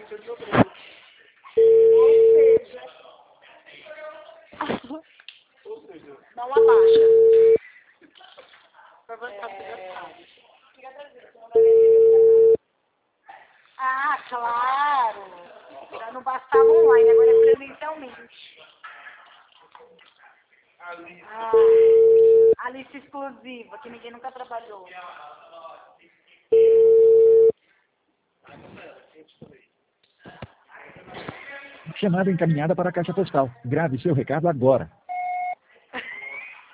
Não abaixa. Ah, claro. Já não bastava online, agora é presencialmente. Ah, Alice exclusiva, que ninguém nunca trabalhou. Chamada encaminhada para a caixa postal. Grave seu recado agora.